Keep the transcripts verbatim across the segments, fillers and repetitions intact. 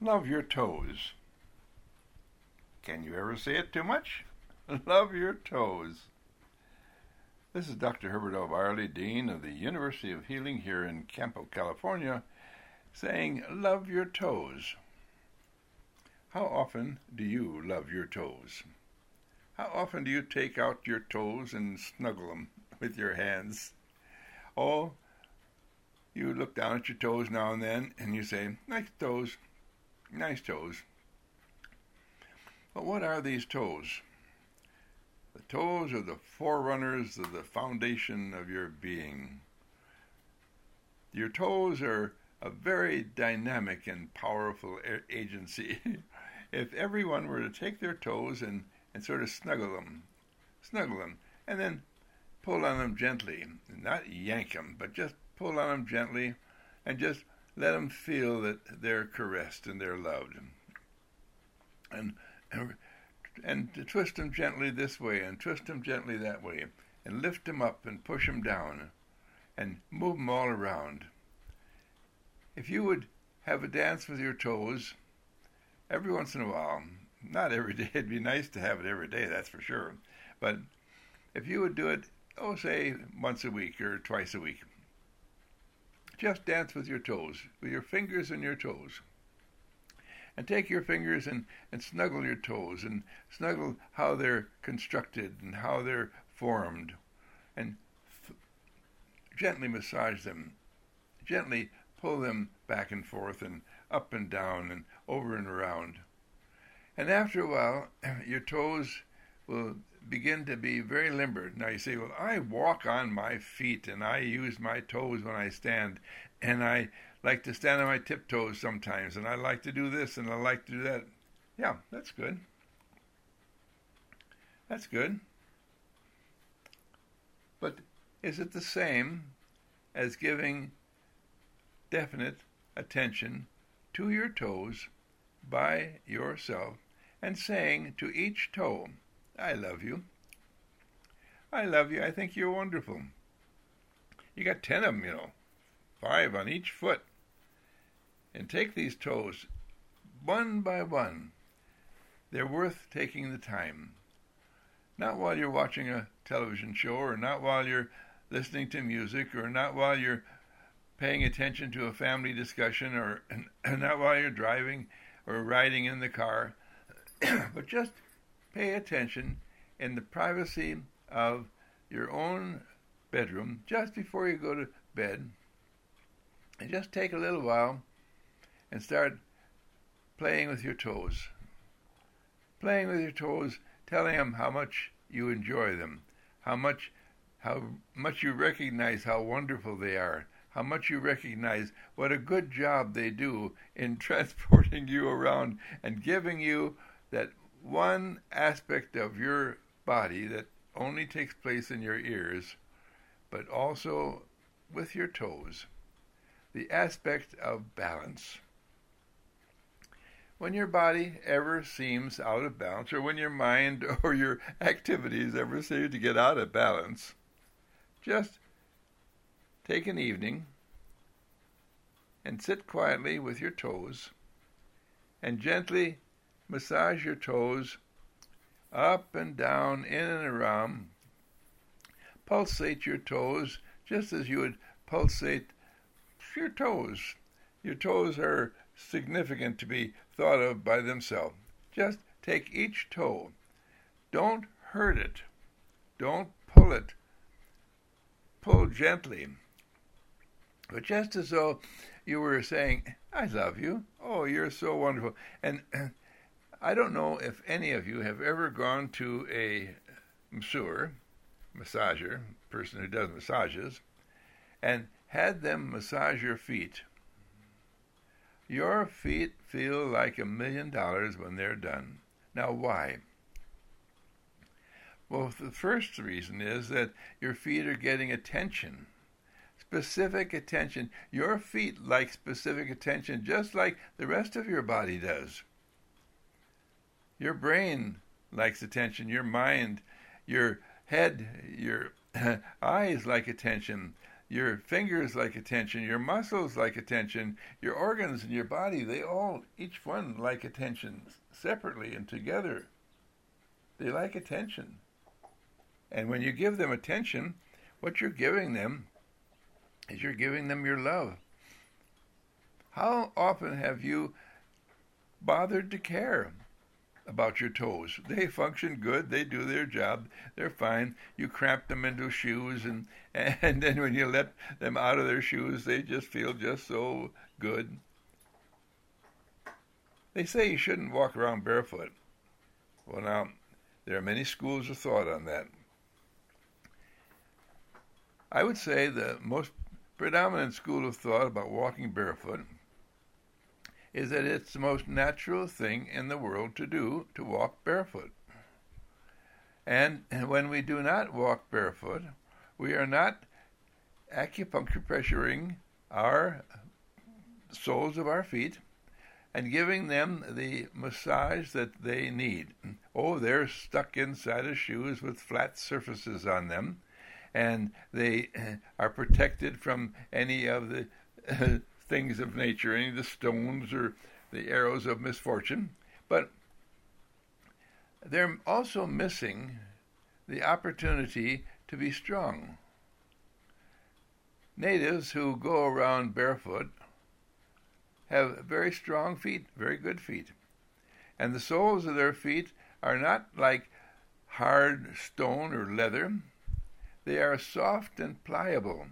Love your toes. Can you ever say it too much? Love your toes. This is Doctor Herbert O. Varley, Dean of the University of Healing here in Campo, California, saying, love your toes. How often do you love your toes? How often do you take out your toes and snuggle them with your hands? Oh, you look down at your toes now and then and you say, nice toes, nice toes. But what are these toes? The toes are the forerunners of the foundation of your being. Your toes are a very dynamic and powerful agency. If everyone were to take their toes and, and sort of snuggle them, snuggle them, and then pull on them gently, not yank them, but just pull on them gently and just let them feel that they're caressed and they're loved. And, and, and to twist them gently this way and twist them gently that way and lift them up and push them down and move them all around. If you would have a dance with your toes every once in a while, not every day, it'd be nice to have it every day, that's for sure, but if you would do it, oh, say once a week or twice a week, just dance with your toes, with your fingers and your toes. And take your fingers and, and snuggle your toes and snuggle how they're constructed and how they're formed. And f- gently massage them. Gently pull them back and forth and up and down and over and around. And after a while, your toes will begin to be very limber. Now you say, well, I walk on my feet and I use my toes when I stand, and I like to stand on my tiptoes sometimes, and I like to do this and I like to do that. Yeah, that's good. That's good. But is it the same as giving definite attention to your toes by yourself and saying to each toe, I love you. I love you. I think you're wonderful. You got ten of them, you know, five on each foot. And take these toes one by one. They're worth taking the time. Not while you're watching a television show, or not while you're listening to music, or not while you're paying attention to a family discussion, or not while you're driving or riding in the car, but just pay attention in the privacy of your own bedroom just before you go to bed, and just take a little while and start playing with your toes. Playing with your toes, telling them how much you enjoy them, how much how much you recognize how wonderful they are, how much you recognize what a good job they do in transporting you around and giving you that one aspect of your body that only takes place in your ears, but also with your toes, the aspect of balance. When your body ever seems out of balance, or when your mind or your activities ever seem to get out of balance, just take an evening and sit quietly with your toes and gently massage your toes up and down, in and around. Pulsate your toes just as you would pulsate your toes. Your toes are significant to be thought of by themselves. Just take each toe. Don't hurt it. Don't pull it. Pull gently. But just as though you were saying, I love you. Oh, you're so wonderful. And I don't know if any of you have ever gone to a masseur, massager, person who does massages, and had them massage your feet. Your feet feel like a million dollars when they're done. Now, why? Well, the first reason is that your feet are getting attention, specific attention. Your feet like specific attention just like the rest of your body does. Your brain likes attention. Your mind, your head, your eyes like attention. Your fingers like attention, your muscles like attention, your organs in your body, they all, each one like attention separately and together. They like attention. And when you give them attention, what you're giving them is you're giving them your love. How often have you bothered to care about your toes? They function good. They do their job. They're fine. You cramp them into shoes, and, and then when you let them out of their shoes, they just feel just so good. They say you shouldn't walk around barefoot. Well, now, there are many schools of thought on that. I would say the most predominant school of thought about walking barefoot is that it's the most natural thing in the world to do, to walk barefoot. And, and when we do not walk barefoot, we are not acupuncture pressuring our soles of our feet and giving them the massage that they need. Oh, they're stuck inside of shoes with flat surfaces on them, and they are protected from any of the uh, things of nature, any of the stones or the arrows of misfortune. But they're also missing the opportunity to be strong. Natives who go around barefoot have very strong feet, very good feet. And the soles of their feet are not like hard stone or leather. They are soft and pliable.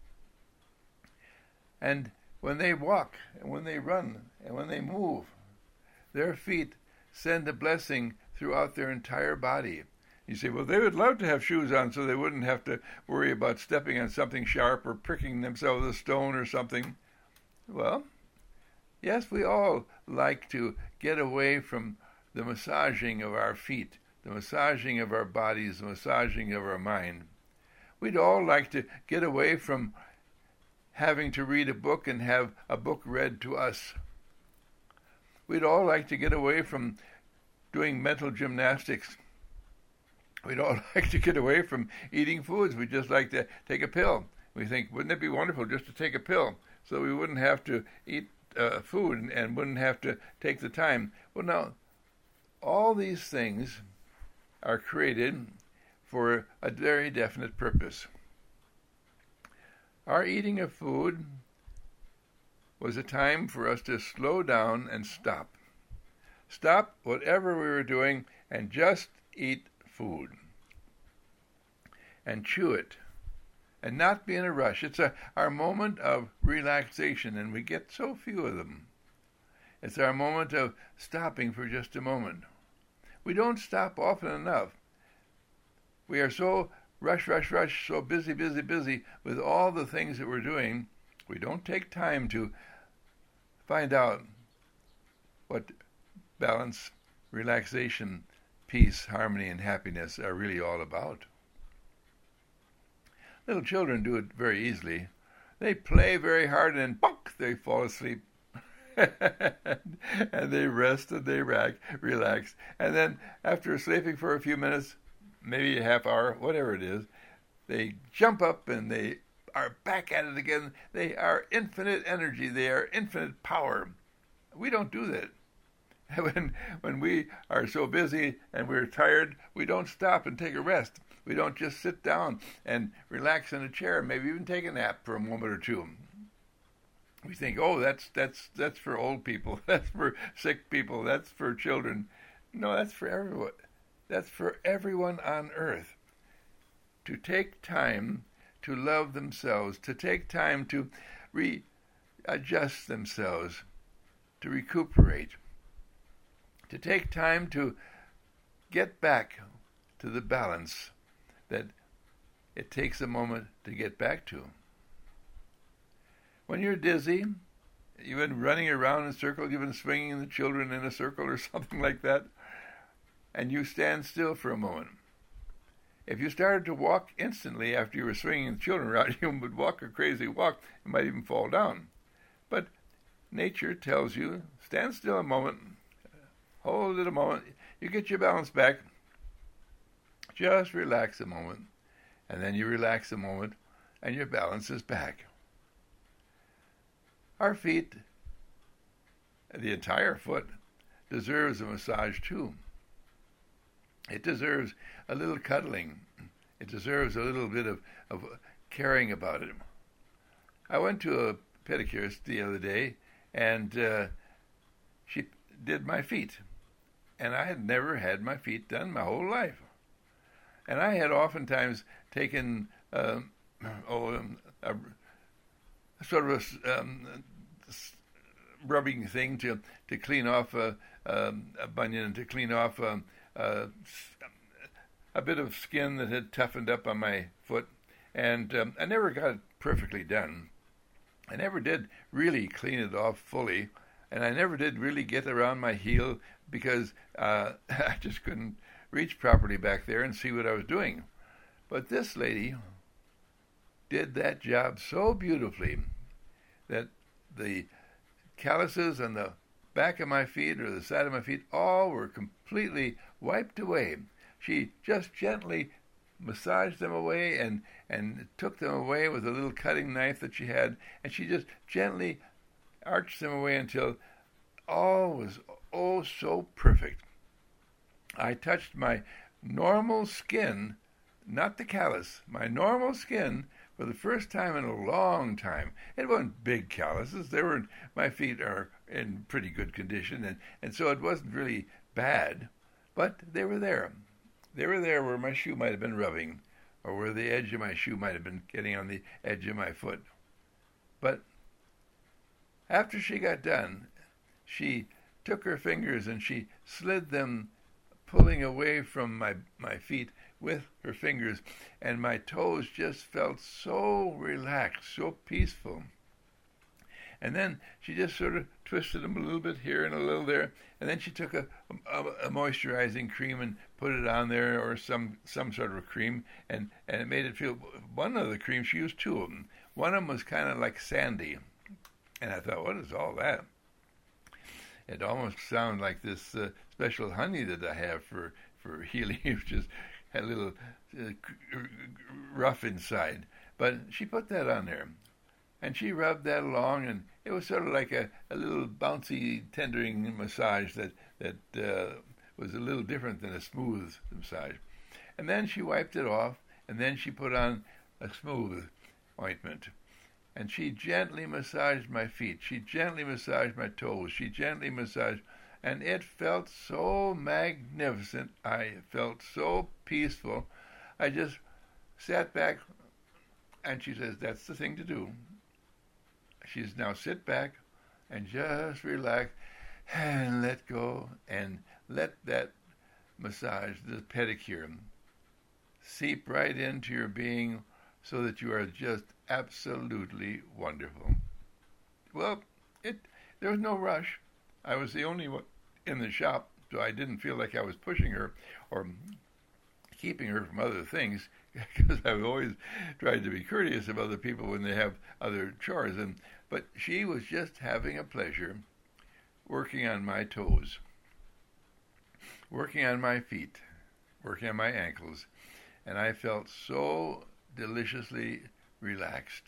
And when they walk, and when they run, and when they move, their feet send a blessing throughout their entire body. You say, well, they would love to have shoes on so they wouldn't have to worry about stepping on something sharp or pricking themselves with a stone or something. Well, yes, we all like to get away from the massaging of our feet, the massaging of our bodies, the massaging of our mind. We'd all like to get away from having to read a book and have a book read to us. We'd all like to get away from doing mental gymnastics. We'd all like to get away from eating foods. We'd just like to take a pill. We think, wouldn't it be wonderful just to take a pill so we wouldn't have to eat uh, food and, and wouldn't have to take the time? Well, now, all these things are created for a very definite purpose. Our eating of food was a time for us to slow down and stop. Stop whatever we were doing and just eat food. And chew it. And not be in a rush. It's a, our moment of relaxation, and we get so few of them. It's our moment of stopping for just a moment. We don't stop often enough. We are so rush, rush, rush, so busy, busy, busy with all the things that we're doing, we don't take time to find out what balance, relaxation, peace, harmony, and happiness are really all about. Little children do it very easily. They play very hard and then, bonk, they fall asleep. And they rest and they relax. And then after sleeping for a few minutes, maybe a half hour, whatever it is, they jump up and they are back at it again. They are infinite energy. They are infinite power. We don't do that. When, when we are so busy and we're tired, we don't stop and take a rest. We don't just sit down and relax in a chair, maybe even take a nap for a moment or two. We think, oh, that's that's that's for old people. That's for sick people. That's for children. No, that's for everyone. That's for everyone on earth. To take time to love themselves, to take time to readjust themselves, to recuperate, to take time to get back to the balance that it takes a moment to get back to. When you're dizzy, you've been running around in a circle, you've been swinging the children in a circle or something like that, and you stand still for a moment. If you started to walk instantly after you were swinging the children around, you would walk a crazy walk. You might even fall down. But nature tells you, stand still a moment, hold it a moment, you get your balance back, just relax a moment, and then you relax a moment, and your balance is back. Our feet, the entire foot, deserves a massage too. It deserves a little cuddling. It deserves a little bit of, of caring about it. I went to a pedicurist the other day, and uh, she did my feet. And I had never had my feet done my whole life. And I had oftentimes taken uh, oh, um, a, sort of a um, rubbing thing to, to clean off a, um, a bunion, to clean off a, a, a bit of skin that had toughened up on my foot. And um, I never got it perfectly done. I never did really clean it off fully. And I never did really get around my heel because uh, I just couldn't reach properly back there and see what I was doing. But this lady did that job so beautifully that the calluses on the back of my feet or the side of my feet all were completely wiped away. She just gently massaged them away and, and took them away with a little cutting knife that she had, and she just gently arched them away until all was oh so perfect. I touched my normal skin, not the callus, my normal skin for the first time in a long time. It wasn't big calluses. They were, my feet are in pretty good condition, and, and so it wasn't really bad, but they were there. They were there where my shoe might have been rubbing, or where the edge of my shoe might have been getting on the edge of my foot. But after she got done, she took her fingers and she slid them, pulling away from my, my feet with her fingers, and my toes just felt so relaxed, so peaceful. And then she just sort of twisted them a little bit here and a little there, and then she took a, a, a moisturizing cream and put it on there, or some, some sort of cream, and, and it made it feel, one of the creams, she used two of them. One of them was kind of like sandy, and I thought, what is all that? It almost sounded like this uh, special honey that I have for, for healing, which is a little uh, rough inside. But she put that on there, and she rubbed that along, and it was sort of like a, a little bouncy, tendering massage that, that uh, was a little different than a smooth massage. And then she wiped it off, and then she put on a smooth ointment. And she gently massaged my feet. She gently massaged my toes. She gently massaged, and it felt so magnificent. I felt so peaceful. I just sat back, and she says, that's the thing to do. She says, now sit back and just relax and let go and let that massage, the pedicure, seep right into your being so that you are just absolutely wonderful. Well, it there was no rush. I was the only one in the shop, so I didn't feel like I was pushing her or keeping her from other things, because I've always tried to be courteous of other people when they have other chores. And but she was just having a pleasure working on my toes, working on my feet, working on my ankles, and I felt so deliciously relaxed.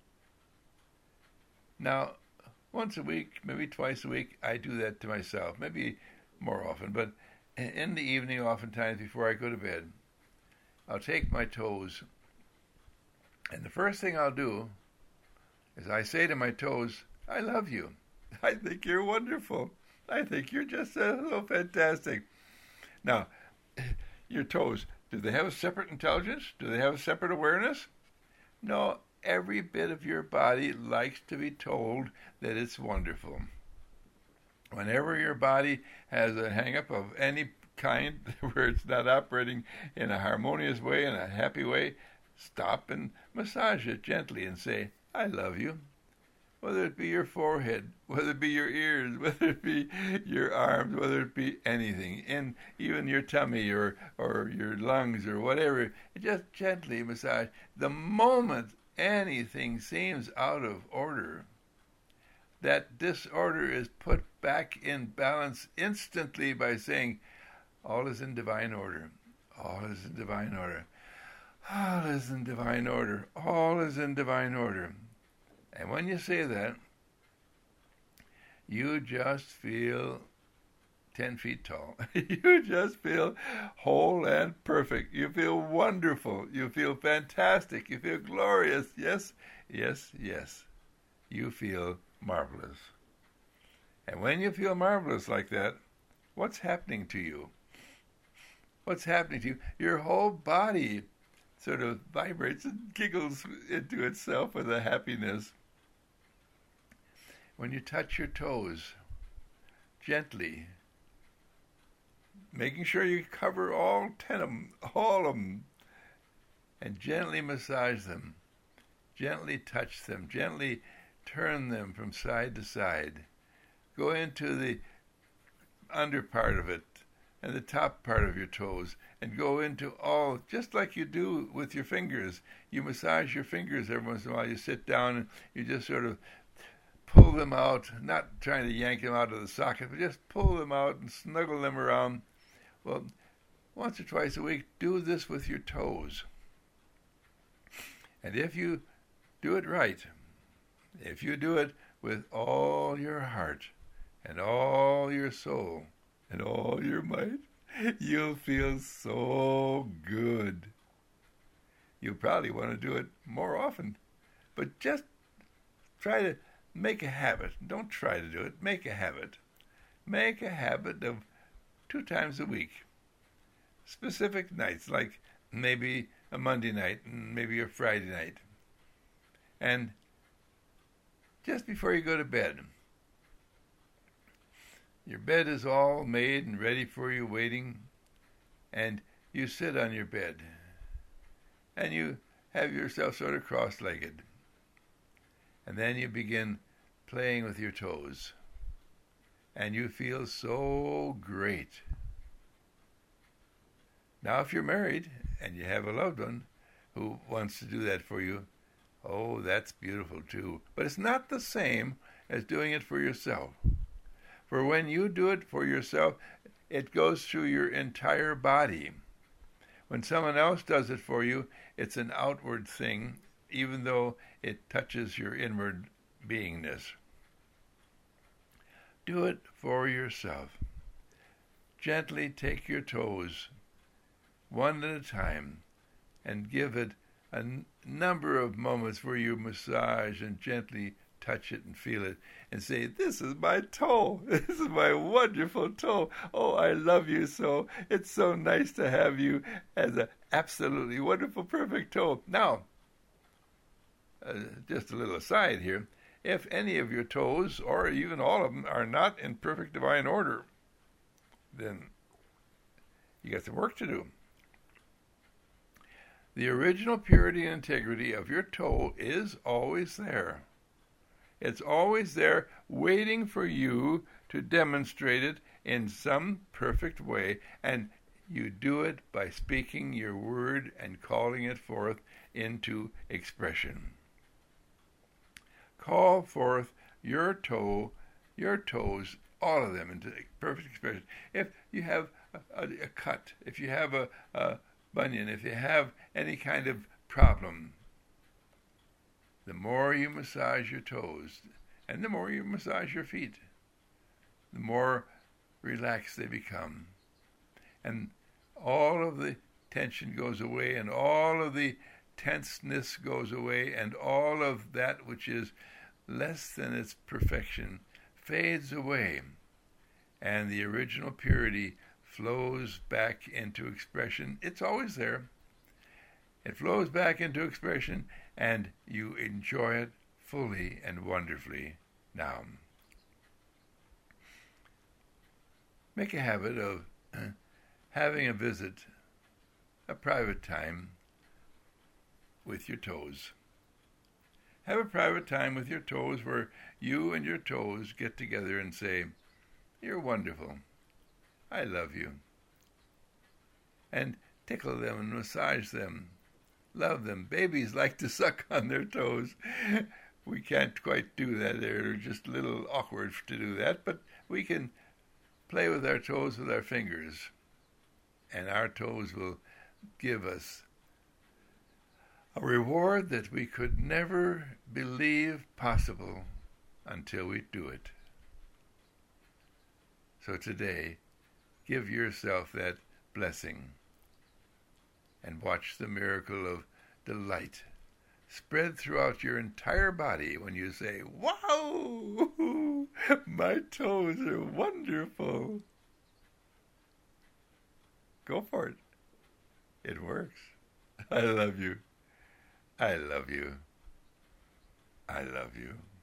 Now, once a week, maybe twice a week, I do that to myself, maybe more often, but in the evening, oftentimes before I go to bed, I'll take my toes, and the first thing I'll do is I say to my toes, I love you. I think you're wonderful. I think you're just so fantastic. Now, your toes, do they have a separate intelligence? Do they have a separate awareness? No, every bit of your body likes to be told that it's wonderful. Whenever your body has a hang-up of any kind where it's not operating in a harmonious way, in a happy way, stop and massage it gently and say, I love you. Whether it be your forehead, whether it be your ears, whether it be your arms, whether it be anything, and even your tummy or, or your lungs or whatever, just gently massage. The moment anything seems out of order, that disorder is put back in balance instantly by saying, all is in divine order. All is in divine order. All is in divine order. All is in divine order. And when you say that, you just feel ten feet tall. You just feel whole and perfect. You feel wonderful. You feel fantastic. You feel glorious. Yes, yes, yes. You feel marvelous. And when you feel marvelous like that, what's happening to you? What's happening to you? Your whole body sort of vibrates and giggles into itself with a happiness. When you touch your toes, gently, making sure you cover all ten of them, all of them, and gently massage them, gently touch them, gently turn them from side to side. Go into the under part of it and the top part of your toes and go into all, just like you do with your fingers. You massage your fingers every once in a while. You sit down and you just sort of pull them out, not trying to yank them out of the socket, but just pull them out and snuggle them around. Well, once or twice a week, do this with your toes. And if you do it right, if you do it with all your heart and all your soul and all your might, you'll feel so good. You'll probably want to do it more often, but just try to make a habit. Don't try to do it. Make a habit. Make a habit of two times a week. Specific nights, like maybe a Monday night and maybe a Friday night. And just before you go to bed, your bed is all made and ready for you, waiting, and you sit on your bed, and you have yourself sort of cross-legged, and then you begin playing with your toes, and you feel so great. Now, if you're married and you have a loved one who wants to do that for you, oh, that's beautiful too. But it's not the same as doing it for yourself. For when you do it for yourself, it goes through your entire body. When someone else does it for you, it's an outward thing, even though it touches your inward beingness. Do it for yourself. Gently take your toes, one at a time, and give it a n- number of moments where you massage and gently touch it and feel it and say, this is my toe. This is my wonderful toe. Oh, I love you so. It's so nice to have you as an absolutely wonderful, perfect toe. Now, uh, just a little aside here, if any of your toes, or even all of them, are not in perfect divine order, then you got some work to do. The original purity and integrity of your toe is always there. It's always there waiting for you to demonstrate it in some perfect way, and you do it by speaking your word and calling it forth into expression. Call forth your toe, your toes, all of them into perfect expression. If you have a, a, a cut, if you have a, a bunion, if you have any kind of problem, the more you massage your toes, and the more you massage your feet, the more relaxed they become. And all of the tension goes away, and all of the tenseness goes away, and all of that which is less than its perfection fades away, and the original purity flows back into expression. It's always there. It flows back into expression, and you enjoy it fully and wonderfully now. Make a habit of having a visit, a private time with your toes. Have a private time with your toes where you and your toes get together and say, you're wonderful. I love you. And tickle them and massage them. Love them. Babies like to suck on their toes. We can't quite do that. They're just a little awkward to do that, but we can play with our toes with our fingers, and our toes will give us A reward that we could never believe possible until we do it. So today, give yourself that blessing and watch the miracle of delight spread throughout your entire body when you say, "Wow, my toes are wonderful." Go for it. It works. I love you. I love you. I love you.